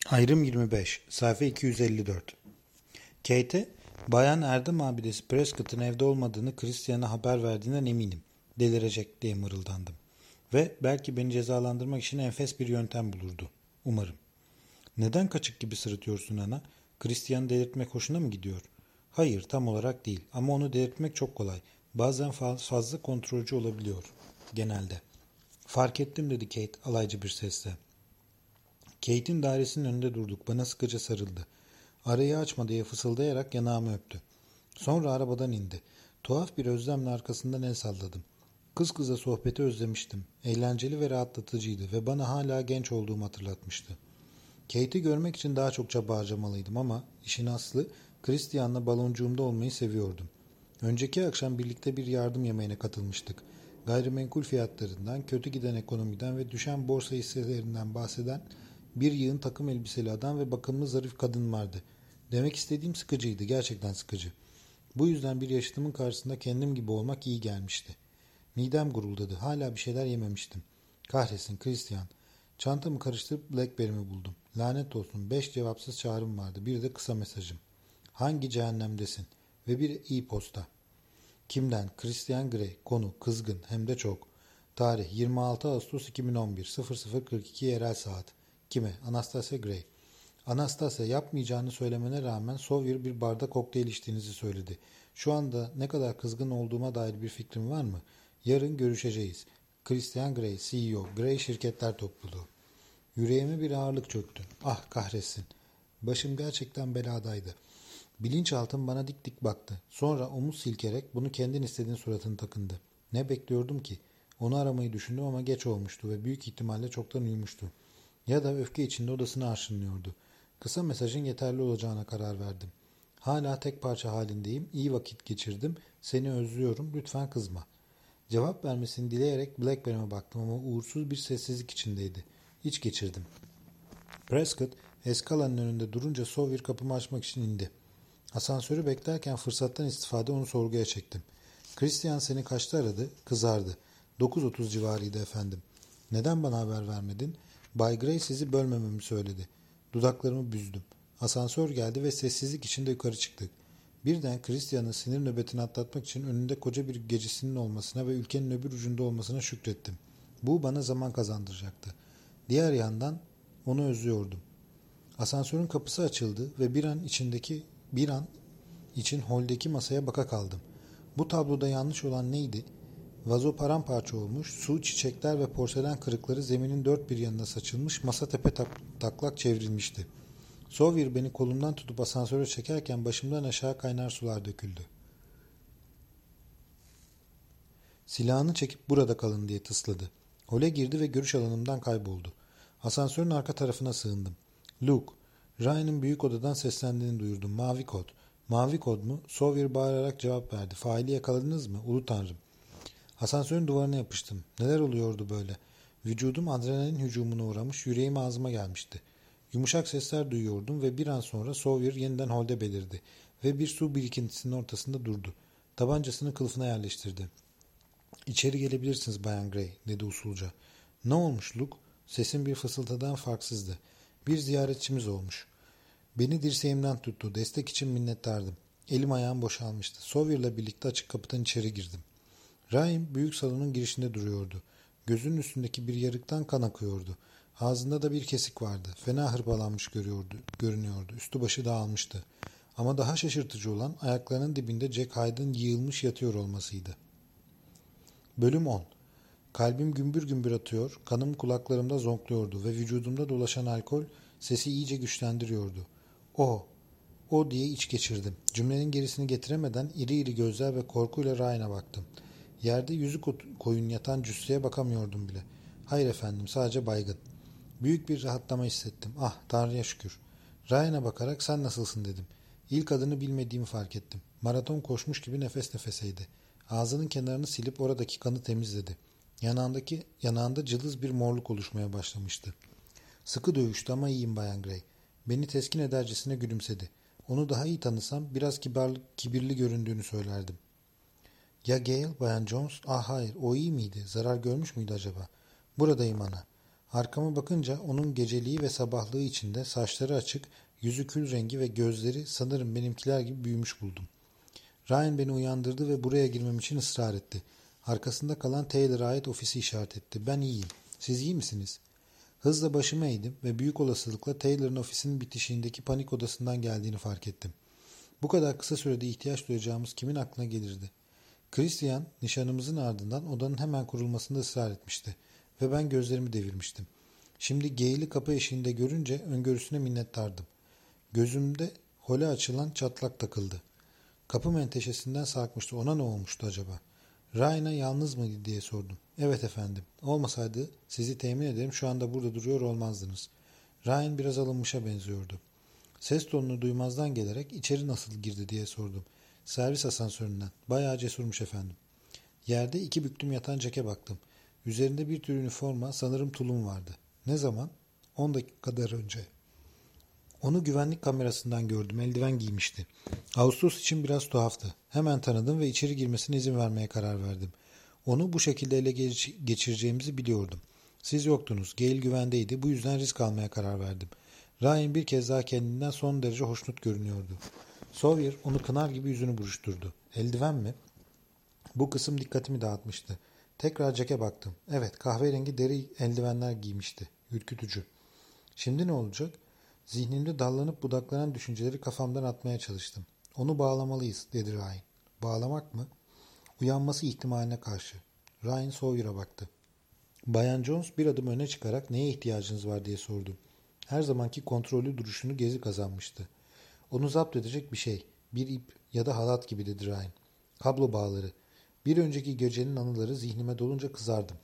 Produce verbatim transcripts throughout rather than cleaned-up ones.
Ayrım yirmi beş, sayfa iki yüz elli dört. Kate, Bayan Erdem abidesi Prescott'ın evde olmadığını Christian'a haber verdiğinden eminim. Delirecek diye mırıldandım. Ve belki beni cezalandırmak için enfes bir yöntem bulurdu. Umarım. Neden kaçık gibi sırıtıyorsun ana? Christian'ı delirtmek hoşuna mı gidiyor? Hayır, tam olarak değil. Ama onu delirtmek çok kolay. Bazen fazla kontrolcü olabiliyor. Genelde. Fark ettim dedi Kate alaycı bir sesle. Kate'in dairesinin önünde durduk. Bana sıkıca sarıldı. Arayı açma diye fısıldayarak yanağımı öptü. Sonra arabadan indi. Tuhaf bir özlemle arkasından el salladım. Kız kıza sohbeti özlemiştim. Eğlenceli ve rahatlatıcıydı ve bana hala genç olduğumu hatırlatmıştı. Kate'i görmek için daha çok çaba harcamalıydım ama işin aslı Christian'la baloncuğumda olmayı seviyordum. Önceki akşam birlikte bir yardım yemeğine katılmıştık. Gayrimenkul fiyatlarından, kötü giden ekonomiden ve düşen borsa hisselerinden bahseden bir yığın takım elbiseli adam ve bakımlı zarif kadın vardı. Demek istediğim sıkıcıydı, gerçekten sıkıcı. Bu yüzden bir yaşıtımın karşısında kendim gibi olmak iyi gelmişti. Midem guruldadı, hala bir şeyler yememiştim. Kahretsin Christian. Çantamı karıştırıp Blackberry'mi buldum. Lanet olsun, beş cevapsız çağrım vardı, bir de kısa mesajım. Hangi cehennemdesin? Ve bir e-posta. Kimden? Christian Grey. Konu kızgın, hem de çok. Tarih yirmi altı Ağustos iki bin on bir sıfır sıfır kırk iki yerel saat. Kime? Anastasia Grey. Anastasia yapmayacağını söylemene rağmen Sawyer bir barda kokteyl içtiğinizi söyledi. Şu anda ne kadar kızgın olduğuma dair bir fikrin var mı? Yarın görüşeceğiz. Christian Grey, C E O, Grey Şirketler Topluluğu. Yüreğime bir ağırlık çöktü. Ah kahretsin. Başım gerçekten beladaydı. Bilinçaltım bana dik dik baktı. Sonra omuz silkerek bunu kendin istediğin suratını takındı. Ne bekliyordum ki? Onu aramayı düşündüm ama geç olmuştu ve büyük ihtimalle çoktan uyumuştu. Ya da öfke içinde odasını arşınlıyordu. Kısa mesajın yeterli olacağına karar verdim. Hala tek parça halindeyim, iyi vakit geçirdim, seni özlüyorum, lütfen kızma. Cevap vermesini dileyerek Blackberry'me baktım ama uğursuz bir sessizlik içindeydi. İç geçirdim. Prescott, eskalanın önünde durunca Sawyer kapımı açmak için indi. Asansörü beklerken fırsattan istifade onu sorguya çektim. Christian seni kaçta aradı? Kızardı. dokuz otuz civarıydı efendim. Neden bana haber vermedin? Bay Gray sizi bölmememi söyledi. Dudaklarımı büzdüm. Asansör geldi ve sessizlik içinde yukarı çıktık. Birden Christian'ın sinir nöbetini atlatmak için önünde koca bir gecesinin olmasına ve ülkenin öbür ucunda olmasına şükrettim. Bu bana zaman kazandıracaktı. Diğer yandan onu özlüyordum. Asansörün kapısı açıldı ve bir an içindeki bir an için holdeki masaya baka kaldım. Bu tabloda yanlış olan neydi? Vazo paramparça olmuş, su, çiçekler ve porselen kırıkları zeminin dört bir yanına saçılmış, masa tepe tak- taklak çevrilmişti. Sawyer beni kolumdan tutup asansöre çekerken başımdan aşağı kaynar sular döküldü. Silahını çekip burada kalın diye tısladı. Hole girdi ve görüş alanımdan kayboldu. Asansörün arka tarafına sığındım. Luke, Ryan'ın büyük odadan seslendiğini duyurdum. Mavi kod. Mavi kod mu? Sawyer bağırarak cevap verdi. Faili yakaladınız mı? Ulu tanrım. Asansörün duvarına yapıştım. Neler oluyordu böyle? Vücudum adrenalin hücumuna uğramış, yüreğim ağzıma gelmişti. Yumuşak sesler duyuyordum ve bir an sonra Sawyer yeniden holde belirdi ve bir su birikintisinin ortasında durdu. Tabancasını kılıfına yerleştirdi. İçeri gelebilirsiniz Bayan Gray, dedi usulca. Ne olmuş Luke? Sesin bir fısıltıdan farksızdı. Bir ziyaretçimiz olmuş. Beni dirseğimden tuttu. Destek için minnettardım. Elim ayağım boşalmıştı. Sawyer'la birlikte açık kapıdan içeri girdim. Ryan büyük salonun girişinde duruyordu. Gözünün üstündeki bir yarıktan kan akıyordu. Ağzında da bir kesik vardı. Fena hırpalanmış görüyordu, görünüyordu. Üstü başı dağılmıştı. Ama daha şaşırtıcı olan ayaklarının dibinde Jack Hyde'ın yığılmış yatıyor olmasıydı. Bölüm on. Kalbim gümbür gümbür atıyor, kanım kulaklarımda zonkluyordu ve vücudumda dolaşan alkol sesi iyice güçlendiriyordu. O, o diye iç geçirdim. Cümlenin gerisini getiremeden iri iri gözler ve korkuyla Ryan'a baktım. Yerde yüzü koyun yatan cüsseye bakamıyordum bile. Hayır efendim, sadece baygın. Büyük bir rahatlama hissettim. Ah, Tanrı'ya şükür. Ryan'a bakarak sen nasılsın dedim. İlk adını bilmediğimi fark ettim. Maraton koşmuş gibi nefes nefeseydi. Ağzının kenarını silip oradaki kanı temizledi. Yanağındaki, yanağında cılız bir morluk oluşmaya başlamıştı. Sıkı dövüştü ama iyiyim Bayan Gray. Beni teskin edercesine gülümsedi. Onu daha iyi tanısam biraz kibarlık, kibirli göründüğünü söylerdim. Ya Gale, Bayan Jones? Ah hayır, o iyi miydi? Zarar görmüş müydü acaba? Buradayım ana. Arkama bakınca onun geceliği ve sabahlığı içinde saçları açık, yüzü kül rengi ve gözleri sanırım benimkiler gibi büyümüş buldum. Ryan beni uyandırdı ve buraya girmem için ısrar etti. Arkasında kalan Taylor'a ait ofisi işaret etti. Ben iyiyim. Siz iyi misiniz? Hızla başımı eğdim ve büyük olasılıkla Taylor'ın ofisinin bitişiğindeki panik odasından geldiğini fark ettim. Bu kadar kısa sürede ihtiyaç duyacağımız kimin aklına gelirdi? Christian, nişanımızın ardından odanın hemen kurulmasında ısrar etmişti ve ben gözlerimi devirmiştim. Şimdi Gale'i kapı eşiğinde görünce öngörüsüne minnettardım. Gözümde hole açılan çatlak takıldı. Kapı menteşesinden sarkmıştı. Ona ne olmuştu acaba? Ryan'a yalnız mıydı diye sordum. Evet efendim. Olmasaydı sizi temin ederim şu anda burada duruyor olmazdınız. Ryan biraz alınmışa benziyordu. Ses tonunu duymazdan gelerek içeri nasıl girdi diye sordum. Servis asansöründen. Bayağı cesurmuş efendim. Yerde iki büktüm yatan Jack'e baktım. Üzerinde bir tür üniforma, sanırım tulum vardı. Ne zaman? On dakika kadar önce. Onu güvenlik kamerasından gördüm. Eldiven giymişti. Ağustos için biraz tuhaftı. Hemen tanıdım ve içeri girmesine izin vermeye karar verdim. Onu bu şekilde ele geçireceğimizi biliyordum. Siz yoktunuz. Gale güvendeydi. Bu yüzden risk almaya karar verdim. Ryan bir kez daha kendinden son derece hoşnut görünüyordu. Sawyer onu kınar gibi yüzünü buruşturdu. Eldiven mi? Bu kısım dikkatimi dağıtmıştı. Tekrar Jack'e baktım. Evet, kahverengi deri eldivenler giymişti. Ürkütücü. Şimdi ne olacak? Zihnimde dallanıp budaklanan düşünceleri kafamdan atmaya çalıştım. Onu bağlamalıyız, dedi Ryan. Bağlamak mı? Uyanması ihtimaline karşı. Ryan Sawyer'a baktı. Bayan Jones bir adım öne çıkarak neye ihtiyacınız var diye sordu. Her zamanki kontrollü duruşunu gezi kazanmıştı. Onu zapt edecek bir şey. Bir ip ya da halat gibi, dedi Ryan. Kablo bağları. Bir önceki gecenin anıları zihnime dolunca kızardım.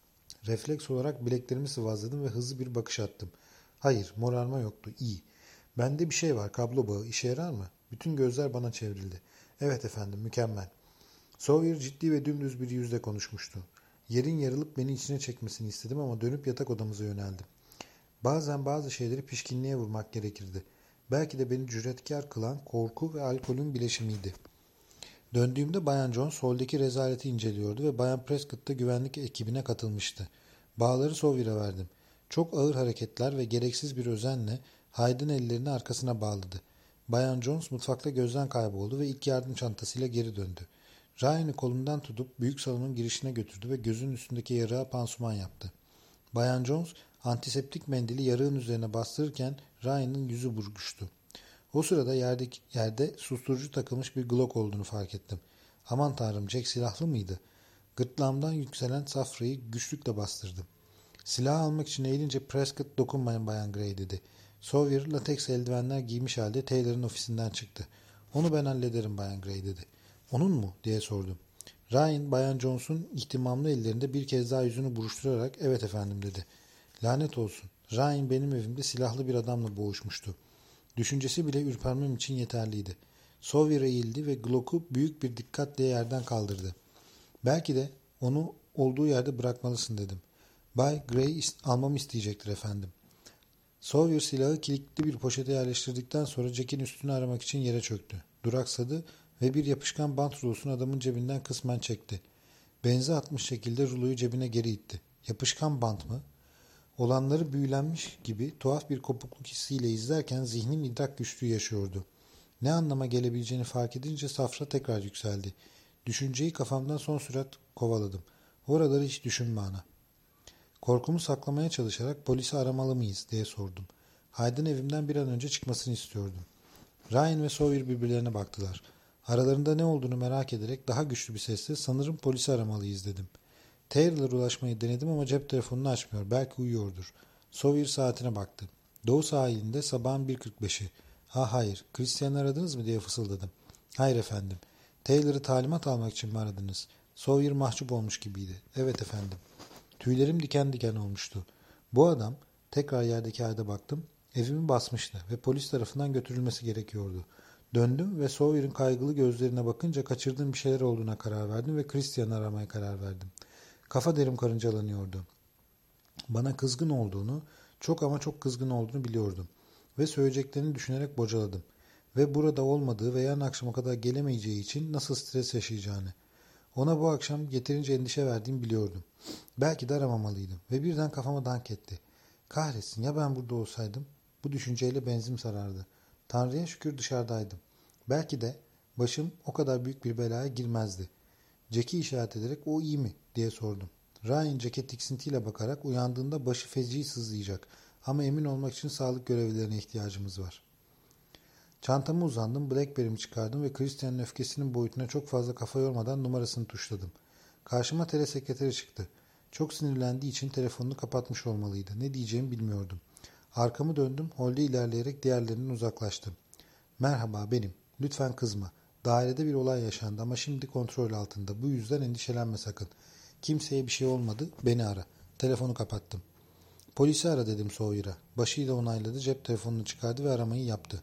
Refleks olarak bileklerimi sıvazladım ve hızlı bir bakış attım. Hayır, morarma yoktu. İyi. Bende bir şey var. Kablo bağı. İşe yarar mı? Bütün gözler bana çevrildi. Evet efendim, mükemmel. Sawyer ciddi ve dümdüz bir yüzle konuşmuştu. Yerin yarılıp beni içine çekmesini istedim ama dönüp yatak odamıza yöneldim. Bazen bazı şeyleri pişkinliğe vurmak gerekirdi. Belki de beni cüretkar kılan korku ve alkolün bileşimiydi. Döndüğümde Bayan Jones holdeki rezaleti inceliyordu ve Bayan Prescott da güvenlik ekibine katılmıştı. Bağları Sawyer'a verdim. Çok ağır hareketler ve gereksiz bir özenle Hyde'ın ellerini arkasına bağladı. Bayan Jones mutfakta gözden kayboldu ve ilk yardım çantasıyla geri döndü. Ryan'ı kolundan tutup büyük salonun girişine götürdü ve gözünün üstündeki yarığa pansuman yaptı. Bayan Jones antiseptik mendili yarığın üzerine bastırırken Ryan'ın yüzü burguştu. O sırada yerdeki, yerde susturucu takılmış bir Glock olduğunu fark ettim. Aman tanrım, Jack silahlı mıydı? Gırtlağımdan yükselen safrayı güçlükle bastırdım. Silahı almak için eğilince Prescott dokunmayın Bayan Gray, dedi. Sawyer lateks eldivenler giymiş halde Taylor'ın ofisinden çıktı. Onu ben hallederim Bayan Gray, dedi. Onun mu? diye sordum. Ryan, Bayan Jones'un ihtimamlı ellerinde bir kez daha yüzünü buruşturarak evet efendim, dedi. Lanet olsun. Ryan benim evimde silahlı bir adamla boğuşmuştu. Düşüncesi bile ürpermem için yeterliydi. Sawyer eğildi ve Glock'u büyük bir dikkatle yerden kaldırdı. Belki de onu olduğu yerde bırakmalısın, dedim. Bay Gray almamı isteyecektir efendim. Sawyer silahı kilitli bir poşete yerleştirdikten sonra Jack'in üstünü aramak için yere çöktü. Duraksadı ve bir yapışkan bant rulosunu adamın cebinden kısmen çekti. Benze atmış şekilde ruloyu cebine geri itti. Yapışkan bant mı? Olanları büyülenmiş gibi tuhaf bir kopukluk hissiyle izlerken zihnim idrak güçlüğü yaşıyordu. Ne anlama gelebileceğini fark edince safra tekrar yükseldi. Düşünceyi kafamdan son sürat kovaladım. Oraları hiç düşünme ana. Korkumu saklamaya çalışarak polisi aramalı mıyız diye sordum. Hyde'ın evimden bir an önce çıkmasını istiyordum. Ryan ve Sawyer birbirlerine baktılar. Aralarında ne olduğunu merak ederek daha güçlü bir sesle sanırım polisi aramalıyız, dedim. Taylor'a ulaşmayı denedim ama cep telefonunu açmıyor. Belki uyuyordur. Sawyer saatine baktı. Doğu sahilinde sabahın bir kırk beşi. Ha hayır, Christian'ı aradınız mı diye fısıldadım. Hayır efendim. Taylor'ı talimat almak için mi aradınız? Sawyer mahcup olmuş gibiydi. Evet efendim. Tüylerim diken diken olmuştu. Bu adam, tekrar yerdeki halde baktım, evimi basmıştı ve polis tarafından götürülmesi gerekiyordu. Döndüm ve Sawyer'ın kaygılı gözlerine bakınca kaçırdığım bir şeyler olduğuna karar verdim ve Christian'ı aramaya karar verdim. Kafa derim karıncalanıyordu. Bana kızgın olduğunu, çok ama çok kızgın olduğunu biliyordum. Ve söyleyeceklerini düşünerek bocaladım. Ve burada olmadığı ve yarın akşama kadar gelemeyeceği için nasıl stres yaşayacağını. Ona bu akşam yeterince endişe verdiğimi biliyordum. Belki de aramamalıydım ve birden kafama dank etti. Kahretsin, ya ben burada olsaydım? Bu düşünceyle benzin sarardı. Tanrı'ya şükür dışarıdaydım. Belki de başım o kadar büyük bir belaya girmezdi. Jack'i işaret ederek o iyi mi diye sordum. Ryan Jack'e tiksintiyle bakarak uyandığında başı feci sızlayacak ama emin olmak için sağlık görevlilerine ihtiyacımız var. Çantamı uzandım, Blackberry'mi çıkardım ve Christian'ın öfkesinin boyutuna çok fazla kafa yormadan numarasını tuşladım. Karşıma telesekreteri çıktı. Çok sinirlendiği için telefonunu kapatmış olmalıydı. Ne diyeceğimi bilmiyordum. Arkamı döndüm, holde ilerleyerek diğerlerinden uzaklaştım. Merhaba, benim. Lütfen kızma. Dairede bir olay yaşandı ama şimdi kontrol altında. Bu yüzden endişelenme sakın. Kimseye bir şey olmadı, beni ara. Telefonu kapattım. Polisi ara dedim Sawyer'a. Başıyla onayladı, cep telefonunu çıkardı ve aramayı yaptı.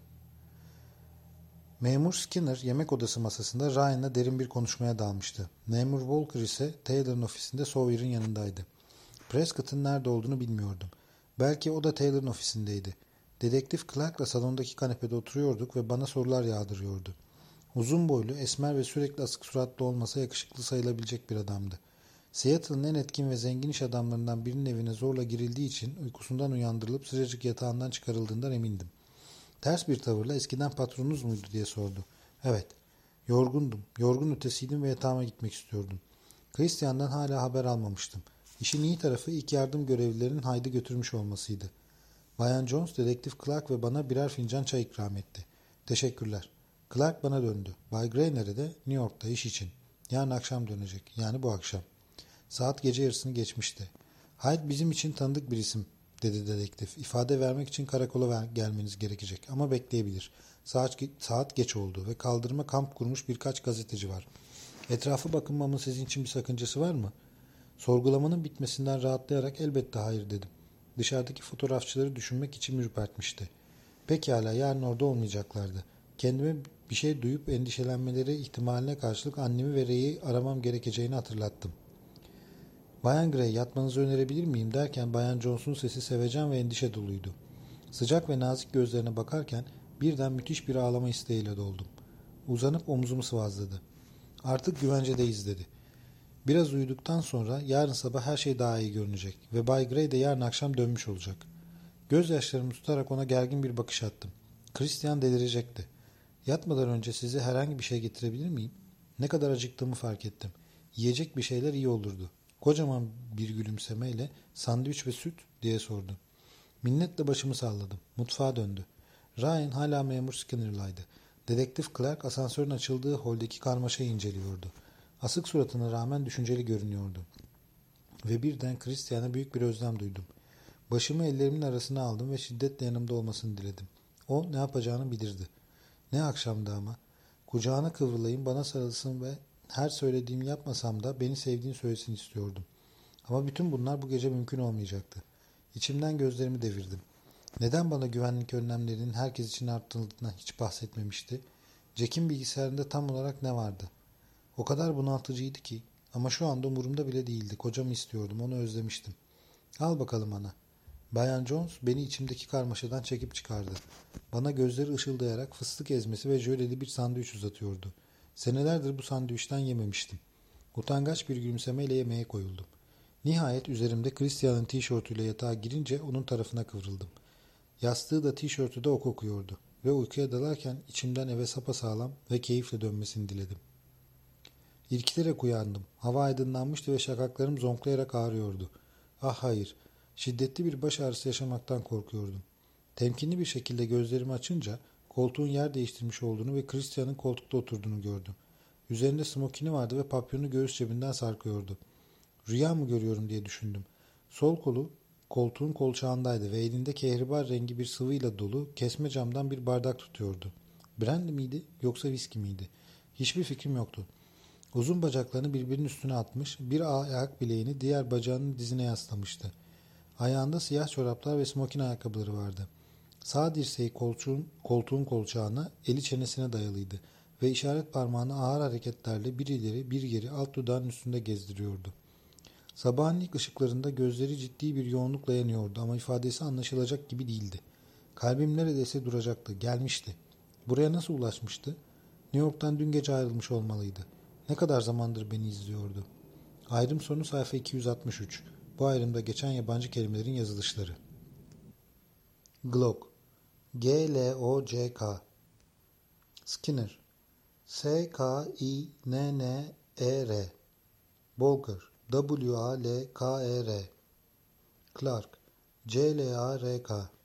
Memur Skinner yemek odası masasında Ryan'la derin bir konuşmaya dalmıştı. Memur Walker ise Taylor'ın ofisinde Sawyer'ın yanındaydı. Prescott'ın nerede olduğunu bilmiyordum. Belki o da Taylor'ın ofisindeydi. Dedektif Clark'la salondaki kanepede oturuyorduk ve bana sorular yağdırıyordu. Uzun boylu, esmer ve sürekli asık suratlı olmasa yakışıklı sayılabilecek bir adamdı. Seattle'ın en etkin ve zengin iş adamlarından birinin evine zorla girildiği için uykusundan uyandırılıp sıcacık yatağından çıkarıldığından emindim. Ters bir tavırla eskiden patronunuz muydu diye sordu. Evet. Yorgundum. Yorgun ötesiydim ve yatağıma gitmek istiyordum. Christian'dan hala haber almamıştım. İşin iyi tarafı ilk yardım görevlilerinin Hyde'ı götürmüş olmasıydı. Bayan Jones, Dedektif Clark ve bana birer fincan çay ikram etti. Teşekkürler. Clark bana döndü. Bay Gray nerede? New York'ta iş için. Yarın akşam dönecek. Yani bu akşam. Saat gece yarısını geçmişti. Hyde bizim için tanıdık bir isim, dedi dedektif. İfade vermek için karakola ver, gelmeniz gerekecek ama bekleyebilir. Saat, saat geç oldu ve kaldırıma kamp kurmuş birkaç gazeteci var. Etrafı bakınmamın sizin için bir sakıncası var mı? Sorgulamanın bitmesinden rahatlayarak elbette hayır dedim. Dışarıdaki fotoğrafçıları düşünmek içimi ürpertmişti. Pekala, yarın orada olmayacaklardı. Kendime bir şey duyup endişelenmeleri ihtimaline karşılık annemi ve Ray'i aramam gerekeceğini hatırlattım. Bayan Gray, yatmanızı önerebilir miyim derken Bayan Jones'un sesi sevecen ve endişe doluydu. Sıcak ve nazik gözlerine bakarken birden müthiş bir ağlama isteğiyle doldum. Uzanıp omzumu sıvazladı. Artık güvencedeyiz dedi. Biraz uyuduktan sonra yarın sabah her şey daha iyi görünecek ve Bay Gray de yarın akşam dönmüş olacak. Gözyaşlarımı tutarak ona gergin bir bakış attım. Christian delirecekti. Yatmadan önce size herhangi bir şey getirebilir miyim? Ne kadar acıktığımı fark ettim. Yiyecek bir şeyler iyi olurdu. Kocaman bir gülümsemeyle sandviç ve süt diye sordu. Minnetle başımı salladım. Mutfağa döndü. Ryan hala memur Skinner'laydı. Dedektif Clark asansörün açıldığı holdeki karmaşayı inceliyordu. Asık suratına rağmen düşünceli görünüyordu. Ve birden Christian'a büyük bir özlem duydum. Başımı ellerimin arasına aldım ve şiddetle yanımda olmasını diledim. O ne yapacağını bilirdi. Ne akşamdı ama. Kucağına kıvrılayım, bana sarılsın ve her söylediğimi yapmasam da beni sevdiğini söylesin istiyordum. Ama bütün bunlar bu gece mümkün olmayacaktı. İçimden gözlerimi devirdim. Neden bana güvenlik önlemlerinin herkes için arttırıldığından hiç bahsetmemişti? Jack'in bilgisayarında tam olarak ne vardı? O kadar bunaltıcıydı ki. Ama şu anda umurumda bile değildi. Kocamı istiyordum, onu özlemiştim. Al bakalım ana. Bayan Jones beni içimdeki karmaşadan çekip çıkardı. Bana gözleri ışıldayarak fıstık ezmesi ve jöleli bir sandviç uzatıyordu. Senelerdir bu sandviçten yememiştim. Utangaç bir gülümsemeyle yemeğe koyuldum. Nihayet üzerimde Christian'ın tişörtüyle yatağa girince onun tarafına kıvrıldım. Yastığı da tişörtü de o kokuyordu ve uykuya dalarken içimden eve sapasağlam ve keyifle dönmesini diledim. İrkilerek uyandım. Hava aydınlanmıştı ve şakaklarım zonklayarak ağrıyordu. Ah hayır, şiddetli bir baş ağrısı yaşamaktan korkuyordum. Temkinli bir şekilde gözlerimi açınca koltuğun yer değiştirmiş olduğunu ve Christian'ın koltukta oturduğunu gördüm. Üzerinde smokini vardı ve papyonu göğüs cebinden sarkıyordu. Rüya mı görüyorum diye düşündüm. Sol kolu koltuğun kolçağındaydı ve elinde kehribar rengi bir sıvıyla dolu kesme camdan bir bardak tutuyordu. Brandy miydi yoksa viski miydi? Hiçbir fikrim yoktu. Uzun bacaklarını birbirinin üstüne atmış, bir ayak bileğini diğer bacağının dizine yaslamıştı. Ayağında siyah çoraplar ve smokin ayakkabıları vardı. Sağ dirseği koltuğun, koltuğun kolçağına, eli çenesine dayalıydı ve işaret parmağını ağır hareketlerle bir ileri bir geri alt dudağın üstünde gezdiriyordu. Sabahın ilk ışıklarında gözleri ciddi bir yoğunlukla yanıyordu ama ifadesi anlaşılacak gibi değildi. Kalbim neredeyse duracaktı, gelmişti. Buraya nasıl ulaşmıştı? New York'tan dün gece ayrılmış olmalıydı. Ne kadar zamandır beni izliyordu? Ayrım sonu sayfa iki yüz altmış üç. Bu ayrımda geçen yabancı kelimelerin yazılışları. Glock, G L O C K. Skinner, S K I N N E R. Walker, W A L K E R. Clark, C L A R K.